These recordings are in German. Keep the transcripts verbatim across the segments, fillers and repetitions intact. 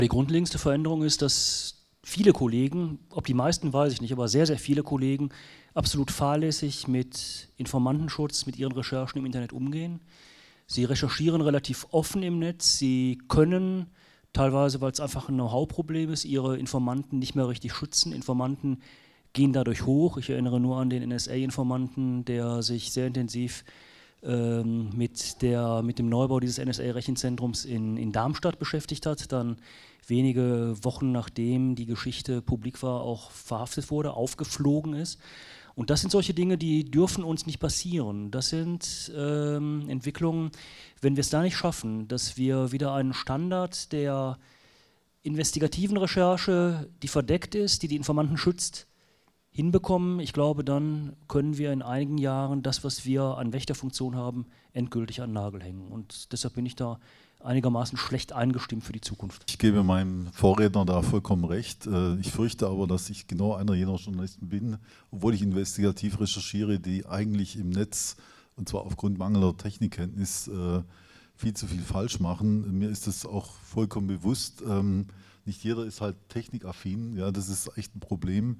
Die grundlegendste Veränderung ist, dass viele Kollegen, ob die meisten weiß ich nicht, aber sehr, sehr viele Kollegen absolut fahrlässig mit Informantenschutz, mit ihren Recherchen im Internet umgehen. Sie recherchieren relativ offen im Netz, sie können teilweise, weil es einfach ein Know-how-Problem ist, ihre Informanten nicht mehr richtig schützen. Informanten gehen dadurch hoch. Ich erinnere nur an den N S A-Informanten, der sich sehr intensiv ähm, mit, der, mit dem Neubau dieses N S A-Rechenzentrums in, in Darmstadt beschäftigt hat, dann wenige Wochen nachdem die Geschichte publik war, auch verhaftet wurde, aufgeflogen ist. Und das sind solche Dinge, die dürfen uns nicht passieren. Das sind ähm, Entwicklungen, wenn wir es da nicht schaffen, dass wir wieder einen Standard der investigativen Recherche, die verdeckt ist, die die Informanten schützt, hinbekommen. Ich glaube, dann können wir in einigen Jahren das, was wir an Wächterfunktion haben, endgültig an den Nagel hängen. Und deshalb bin ich da einigermaßen schlecht eingestimmt für die Zukunft. Ich gebe meinem Vorredner da vollkommen recht. Ich fürchte aber, dass ich genau einer jener Journalisten bin, obwohl ich investigativ recherchiere, die eigentlich im Netz, und zwar aufgrund mangelnder Technikkenntnis, viel zu viel falsch machen. Mir ist das auch vollkommen bewusst. Nicht jeder ist halt technikaffin, ja, das ist echt ein Problem.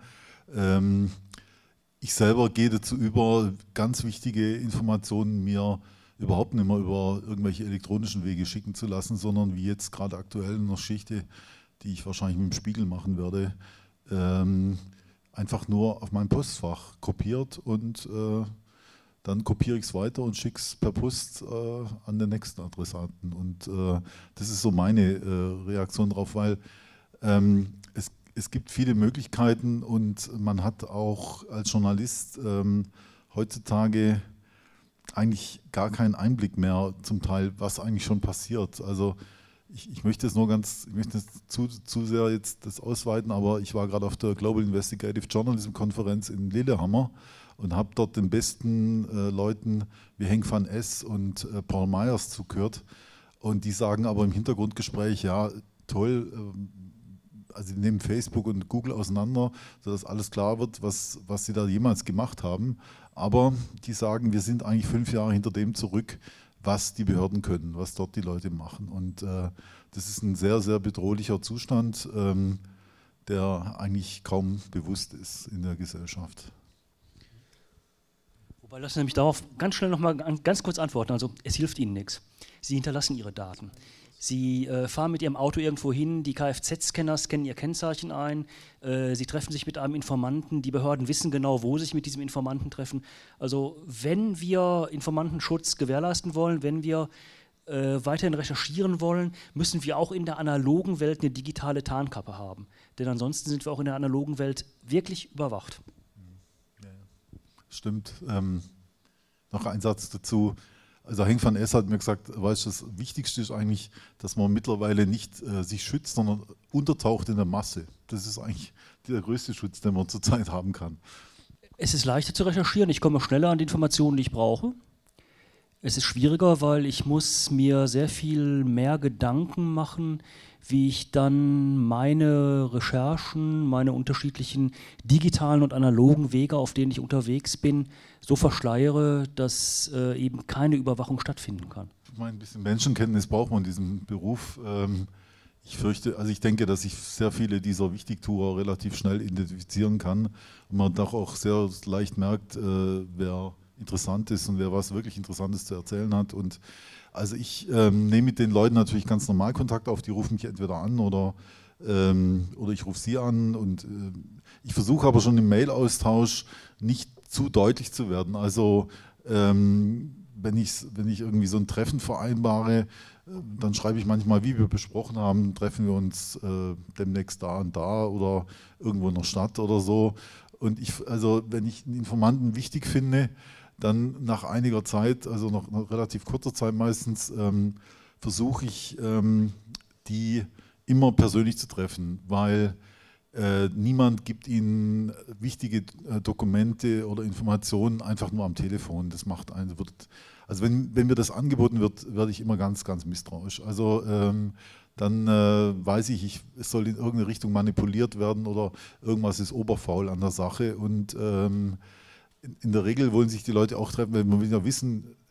Ich selber gehe dazu über, ganz wichtige Informationen mir überhaupt nicht mehr über irgendwelche elektronischen Wege schicken zu lassen, sondern wie jetzt gerade aktuell in einer Geschichte, die ich wahrscheinlich mit dem Spiegel machen werde, ähm, einfach nur auf mein Postfach kopiert und äh, dann kopiere ich es weiter und schicke es per Post äh, an den nächsten Adressaten. Und äh, das ist so meine äh, Reaktion darauf, weil ähm, es, es gibt viele Möglichkeiten und man hat auch als Journalist ähm, heutzutage eigentlich gar keinen Einblick mehr zum Teil, was eigentlich schon passiert. Also ich, ich möchte es nur ganz, ich möchte zu, zu sehr jetzt das ausweiten, aber ich war gerade auf der Global Investigative Journalism Konferenz in Lillehammer und habe dort den besten äh, Leuten wie Henk van Es und äh, Paul Myers zugehört und die sagen aber im Hintergrundgespräch, ja toll, äh, also die nehmen Facebook und Google auseinander, sodass alles klar wird, was, was sie da jemals gemacht haben. Aber die sagen, wir sind eigentlich fünf Jahre hinter dem zurück, was die Behörden können, was dort die Leute machen. Und äh, das ist ein sehr, sehr bedrohlicher Zustand, ähm, der eigentlich kaum bewusst ist in der Gesellschaft. Wobei, lassen Sie nämlich darauf ganz schnell nochmal ganz kurz antworten. Also es hilft Ihnen nichts. Sie hinterlassen Ihre Daten. Sie äh, fahren mit Ihrem Auto irgendwo hin, die Kfz-Scanner scannen Ihr Kennzeichen ein, äh, Sie treffen sich mit einem Informanten, die Behörden wissen genau, wo sie sich mit diesem Informanten treffen. Also wenn wir Informantenschutz gewährleisten wollen, wenn wir äh, weiterhin recherchieren wollen, müssen wir auch in der analogen Welt eine digitale Tarnkappe haben. Denn ansonsten sind wir auch in der analogen Welt wirklich überwacht. Ja, stimmt. Ähm, noch ein Satz dazu. Also Henk van Es hat mir gesagt, weißt du, das Wichtigste ist eigentlich, dass man mittlerweile nicht äh, sich schützt, sondern untertaucht in der Masse. Das ist eigentlich der größte Schutz, den man zurzeit haben kann. Es ist leichter zu recherchieren, ich komme schneller an die Informationen, die ich brauche. Es ist schwieriger, weil ich muss mir sehr viel mehr Gedanken machen, wie ich dann meine Recherchen, meine unterschiedlichen digitalen und analogen Wege, auf denen ich unterwegs bin, so verschleiere, dass äh, eben keine Überwachung stattfinden kann. Ich meine, ein bisschen Menschenkenntnis braucht man in diesem Beruf. Ähm, ich fürchte, also ich denke, dass ich sehr viele dieser Wichtigtuer relativ schnell identifizieren kann und man doch auch sehr leicht merkt, äh, wer interessant ist und wer was wirklich Interessantes zu erzählen hat. Und also ich ähm, nehme mit den Leuten natürlich ganz normal Kontakt auf, die rufen mich entweder an oder, ähm, oder ich rufe sie an und äh, ich versuche aber schon im Mail-Austausch nicht zu deutlich zu werden. Also ähm, wenn, ich, wenn ich irgendwie so ein Treffen vereinbare, äh, dann schreibe ich manchmal, wie wir besprochen haben, treffen wir uns äh, demnächst da und da oder irgendwo in der Stadt oder so. Und ich, also wenn ich einen Informanten wichtig finde, dann nach einiger Zeit, also nach, nach relativ kurzer Zeit meistens, ähm, versuche ich, ähm, die immer persönlich zu treffen, weil äh, niemand gibt ihnen wichtige äh, Dokumente oder Informationen einfach nur am Telefon. Das macht einen, wird, also wenn, wenn mir das angeboten wird, werde ich immer ganz, ganz misstrauisch. Also ähm, dann äh, weiß ich, ich, es soll in irgendeine Richtung manipuliert werden oder irgendwas ist oberfaul an der Sache und ähm, in der Regel wollen sich die Leute auch treffen, weil man will ja wissen,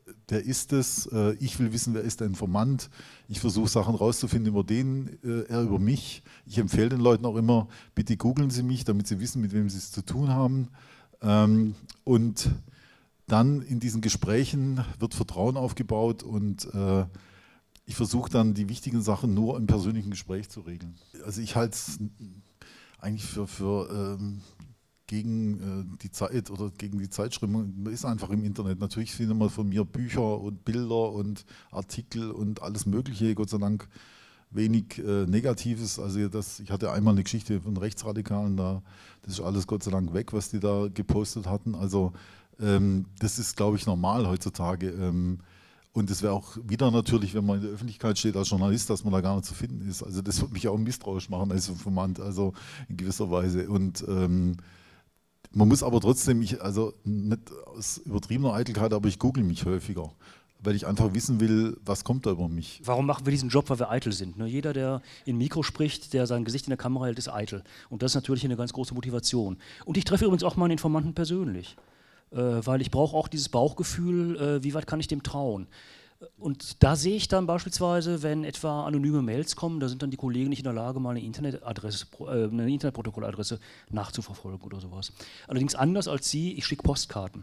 der ist es, äh, ich will wissen, wer ist der Informant, ich versuche Sachen rauszufinden über den, äh, er über mich. Ich empfehle den Leuten auch immer, bitte googeln Sie mich, damit Sie wissen, mit wem Sie es zu tun haben. Ähm, und dann in diesen Gesprächen wird Vertrauen aufgebaut und äh, ich versuche dann die wichtigen Sachen nur im persönlichen Gespräch zu regeln. Also ich halte es eigentlich für, für ähm, gegen äh, die Zeit oder gegen die Zeitströmung. Man ist einfach im Internet. Natürlich findet man von mir Bücher und Bilder und Artikel und alles Mögliche, Gott sei Dank wenig äh, Negatives. Also das, ich hatte einmal eine Geschichte von Rechtsradikalen, da, das ist alles Gott sei Dank weg, was die da gepostet hatten. Also ähm, das ist, glaube ich, normal heutzutage. Ähm, Und es wäre auch wieder natürlich, wenn man in der Öffentlichkeit steht als Journalist, dass man da gar nicht zu finden ist. Also das würde mich auch misstrauisch machen als Informant, also in gewisser Weise. Und ähm, man muss aber trotzdem, ich, also nicht aus übertriebener Eitelkeit, aber ich google mich häufiger, weil ich einfach wissen will, was kommt da über mich. Warum machen wir diesen Job? Weil wir eitel sind. Ne? Jeder, der in Mikro spricht, der sein Gesicht in der Kamera hält, ist eitel. Und das ist natürlich eine ganz große Motivation. Und ich treffe übrigens auch meinen Informanten persönlich. Äh, weil ich brauche auch dieses Bauchgefühl, äh, wie weit kann ich dem trauen. Und da sehe ich dann beispielsweise, wenn etwa anonyme Mails kommen, da sind dann die Kollegen nicht in der Lage, mal eine Internetadresse, äh, eine Internetprotokolladresse nachzuverfolgen oder sowas. Allerdings anders als Sie, ich schicke Postkarten,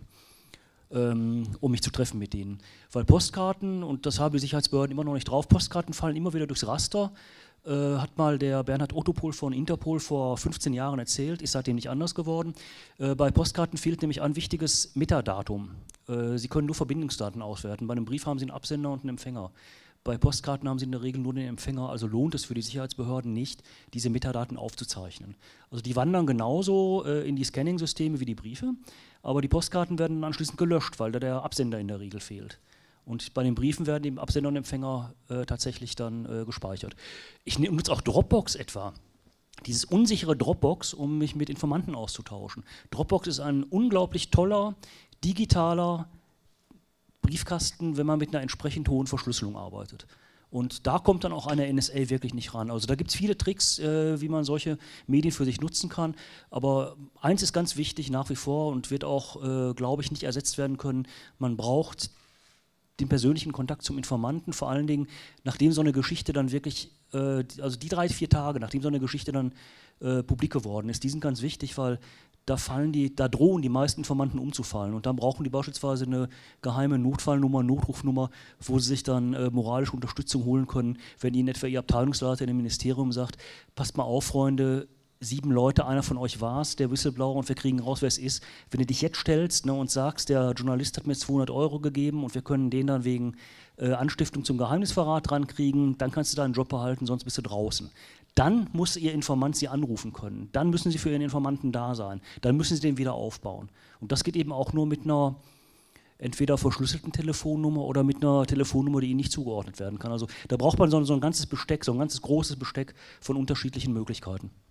ähm, um mich zu treffen mit denen. Weil Postkarten, und das haben die Sicherheitsbehörden immer noch nicht drauf, Postkarten fallen immer wieder durchs Raster. Äh, hat mal der Bernhard Ottopol von Interpol vor fünfzehn Jahren erzählt, ist seitdem nicht anders geworden. Äh, bei Postkarten fehlt nämlich ein wichtiges Metadatum. Äh, Sie können nur Verbindungsdaten auswerten. Bei einem Brief haben Sie einen Absender und einen Empfänger. Bei Postkarten haben Sie in der Regel nur den Empfänger, also lohnt es für die Sicherheitsbehörden nicht, diese Metadaten aufzuzeichnen. Also die wandern genauso äh, in die Scanning-Systeme wie die Briefe, aber die Postkarten werden anschließend gelöscht, weil da der Absender in der Regel fehlt. Und bei den Briefen werden die Absender und Empfänger äh, tatsächlich dann äh, gespeichert. Ich nutze auch Dropbox etwa. Dieses unsichere Dropbox, um mich mit Informanten auszutauschen. Dropbox ist ein unglaublich toller, digitaler Briefkasten, wenn man mit einer entsprechend hohen Verschlüsselung arbeitet. Und da kommt dann auch eine N S A wirklich nicht ran. Also da gibt es viele Tricks, äh, wie man solche Medien für sich nutzen kann. Aber eins ist ganz wichtig nach wie vor und wird auch, äh, glaube ich, nicht ersetzt werden können. Man braucht den persönlichen Kontakt zum Informanten, vor allen Dingen, nachdem so eine Geschichte dann wirklich, äh, also die drei, vier Tage, nachdem so eine Geschichte dann äh, publik geworden ist, die sind ganz wichtig, weil da fallen die, da drohen die meisten Informanten umzufallen und dann brauchen die beispielsweise eine geheime Notfallnummer, Notrufnummer, wo sie sich dann äh, moralische Unterstützung holen können, wenn ihnen etwa ihr Abteilungsleiter in dem Ministerium sagt, passt mal auf, Freunde, sieben Leute, einer von euch war es, der Whistleblower, und wir kriegen raus, wer es ist. Wenn du dich jetzt stellst, ne, und sagst, der Journalist hat mir zweihundert Euro gegeben und wir können den dann wegen äh, Anstiftung zum Geheimnisverrat drankriegen, dann kannst du deinen Job behalten, sonst bist du draußen. Dann muss Ihr Informant Sie anrufen können. Dann müssen Sie für Ihren Informanten da sein. Dann müssen Sie den wieder aufbauen. Und das geht eben auch nur mit einer entweder verschlüsselten Telefonnummer oder mit einer Telefonnummer, die Ihnen nicht zugeordnet werden kann. Also da braucht man so, so ein ganzes Besteck, so ein ganzes großes Besteck von unterschiedlichen Möglichkeiten.